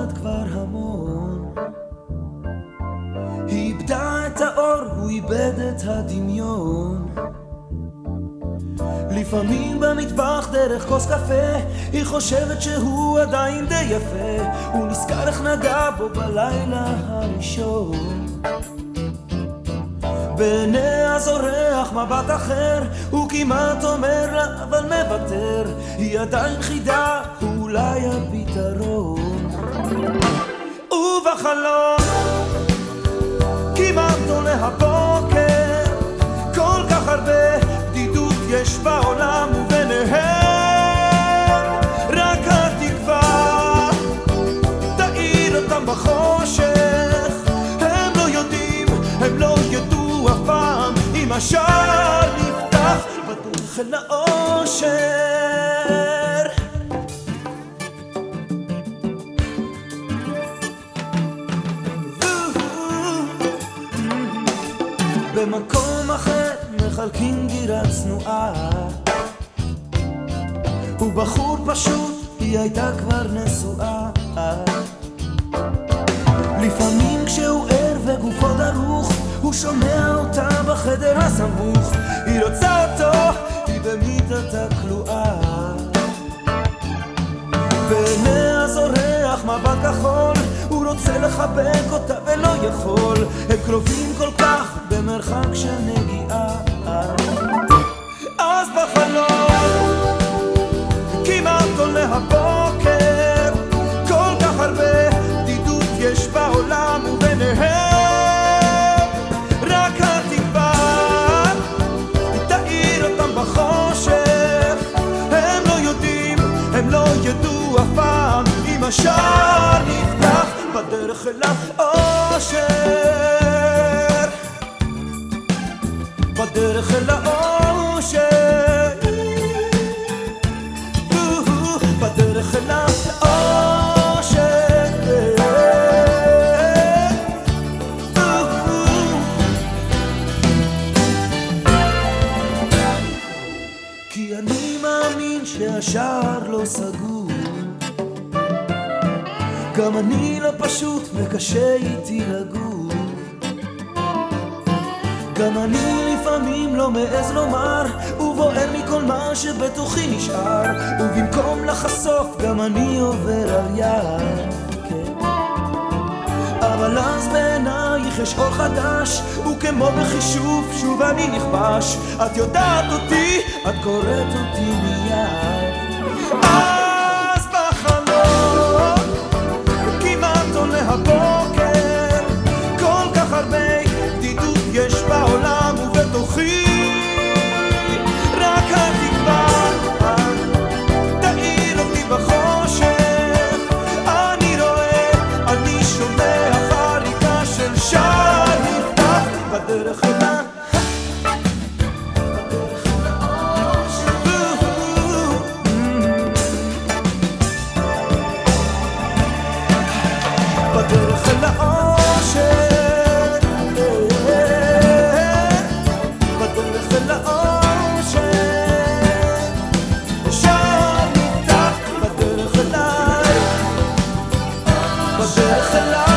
יודעת כבר המון. היא איבדה את האור, הוא איבד את הדמיון. לפעמים במטבח דרך כוס קפה היא חושבת שהוא עדיין די יפה. הוא נזכר איך נגע בו בלילה הראשון. בעיניה זורח מבט אחר, הוא כמעט אומר לה אבל מוותר. היא עדיין חידה, הוא אולי הפתרון. ובחלום כמעט עולה הבוקר, כל כך הרבה בדידות יש בעולם, וביניהם רק התקווה תאיר אותם בחושך. הם לא יודעים, הם לא ידעו אף פעם אם השער נפתח בדרך אל האושר. במקום אחר מחלקים דירה צנועה, הוא בחור פשוט, היא הייתה כבר נשואה. לפעמים כשהוא ער וגופו דרוך, הוא שומע אותה בחדר הסמוך. היא רוצה אותו, היא במיטתה כלואה. בעיניה זורח מבט כחול, הוא רוצה לחבק אותה ולא יכול. הם קרובים כל כך במרחק של נגיעה. אז בחלום כמעט עולה הבוקר, כל כך הרבה בדידות יש בעולם, וביניהם רק התקווה תאיר אותם בחושך. הם לא יודעים, הם לא ידעו אף פעם אם השער נפתח בדרך אל האושר. בדרך אל האושר, בדרך אל האושר. כי אני מאמין שהשער לא סגור, גם אני לא פשוט וקשה איתי לגור. גם אני לפעמים לא מעז לומר, ובוער מכל מה שבתוכי נשאר. ובמקום לחשוף גם אני עובר על יד, כן. אבל אז בעינייך יש אור חדש, וכמו בחישוב שוב אני נכבש. את יודעת אותי, את קוראת אותי מיד. אז בחלום כמעט עולה הבוקר, כל כך הרבה בדידות יש בעולם, ובתוכי רק התקווה תאיר אותי בחושך. אני רואה, אני שומע חריקה של שער נפתח בדרך אל בדרך אל האושר. בדרך אליי